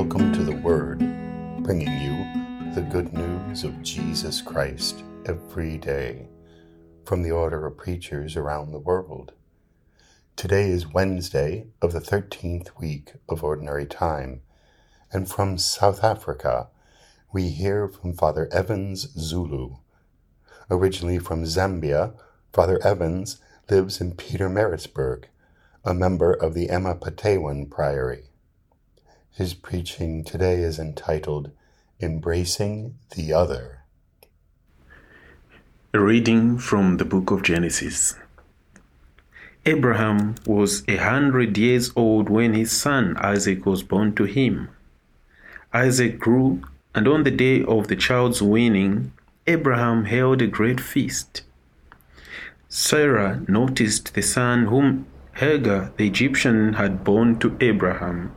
Welcome to the Word, bringing you the good news of Jesus Christ every day from the order of preachers around the world. Today is Wednesday of the 13th week of Ordinary Time, and from South Africa, we hear from Father Evans Zulu. Originally from Zambia, Father Evans lives in Pietermaritzburg, a member of the Emapatewan Priory. His preaching today is entitled, Embracing the Other. A reading from the book of Genesis. Abraham was 100 years old when his son Isaac was born to him. Isaac grew, and on the day of the child's weaning, Abraham held a great feast. Sarah noticed the son whom Hagar the Egyptian had borne to Abraham,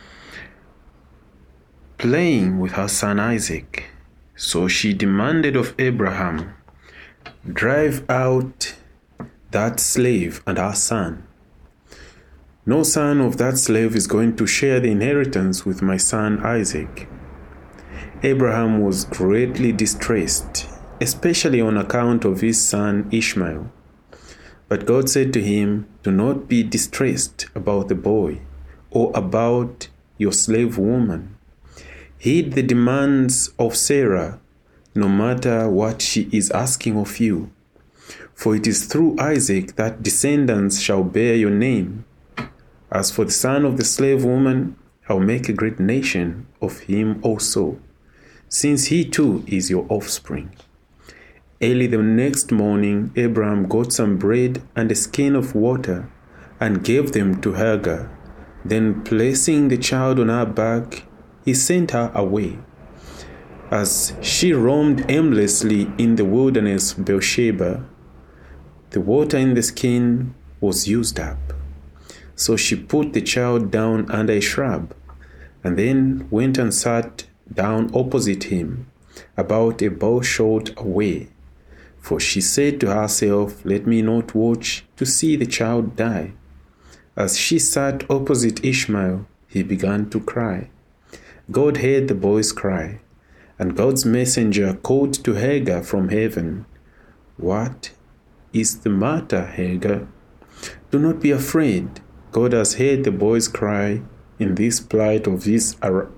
playing with her son Isaac. So she demanded of Abraham, "Drive out that slave and her son. No son of that slave is going to share the inheritance with my son Isaac." Abraham was greatly distressed, especially on account of his son Ishmael. But God said to him, "Do not be distressed about the boy or about your slave woman. Heed the demands of Sarah, no matter what she is asking of you. For it is through Isaac that descendants shall bear your name. As for the son of the slave woman, I will make a great nation of him also, since he too is your offspring." Early the next morning, Abraham got some bread and a skin of water and gave them to Hagar. Then, placing the child on her back, he sent her away. As she roamed aimlessly in the wilderness of Beersheba, the water in the skin was used up. So she put the child down under a shrub, and then went and sat down opposite him, about a bow shot away. For she said to herself, "Let me not watch to see the child die." As she sat opposite Ishmael, he began to cry. God heard the boy's cry, and God's messenger called to Hagar from heaven, "What is the matter, Hagar? Do not be afraid. God has heard the boy's cry in this plight of his.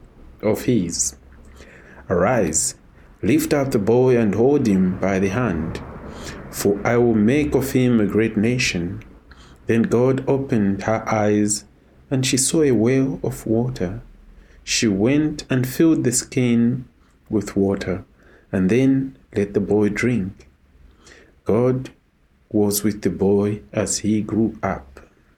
Arise, lift up the boy and hold him by the hand, for I will make of him a great nation." Then God opened her eyes, and she saw a well of water. She went and filled the skin with water, and then let the boy drink. God was with the boy as he grew up.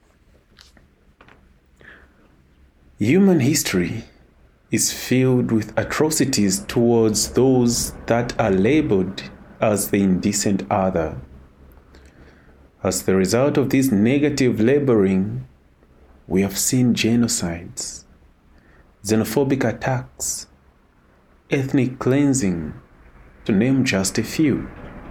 Human history is filled with atrocities towards those that are labeled as the indecent other. As the result of this negative labeling, we have seen genocides, xenophobic attacks, ethnic cleansing, to name just a few.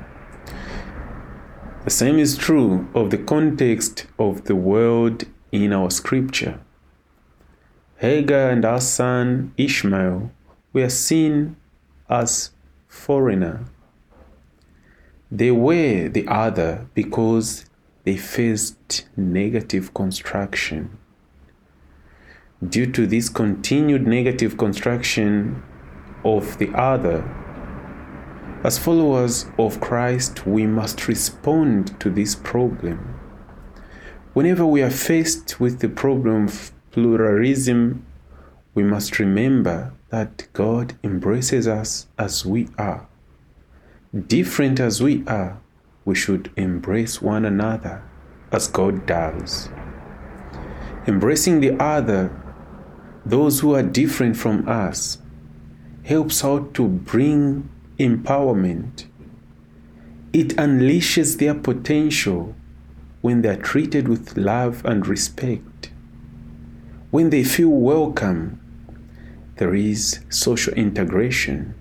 The same is true of the context of the world in our scripture. Hagar and her son Ishmael were seen as foreigner. They were the other because they faced negative construction. Due to this continued negative construction of the other, as followers of Christ, we must respond to this problem. Whenever we are faced with the problem of pluralism, we must remember that God embraces us as we are. Different as we are, we should embrace one another as God does. Embracing the other, those who are different from us, helps out to bring empowerment. It unleashes their potential when they are treated with love and respect. When they feel welcome, there is social integration.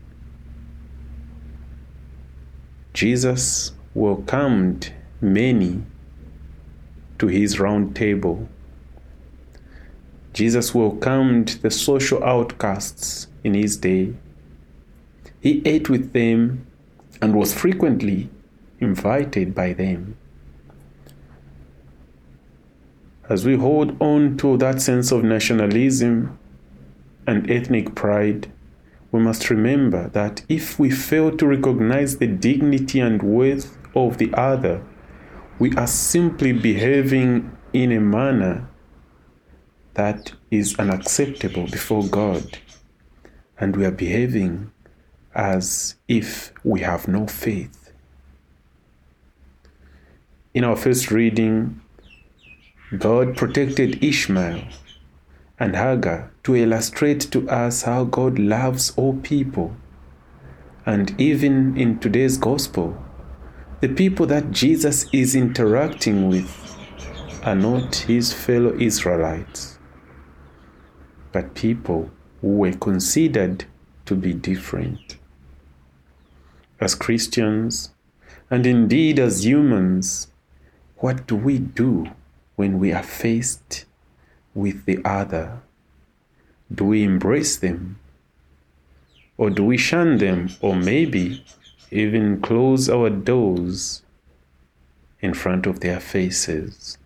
Jesus welcomed many to his round table. Jesus welcomed the social outcasts in his day. He ate with them and was frequently invited by them. As we hold on to that sense of nationalism and ethnic pride, we must remember that if we fail to recognize the dignity and worth of the other, we are simply behaving in a manner that is unacceptable before God, and we are behaving as if we have no faith. In our first reading, God protected Ishmael and Hagar to illustrate to us how God loves all people. And even in today's gospel, the people that Jesus is interacting with are not his fellow Israelites, but people who were considered to be different. As Christians, and indeed as humans, what do we do when we are faced with the other? Do we embrace them? Or do we shun them, or maybe even close our doors in front of their faces?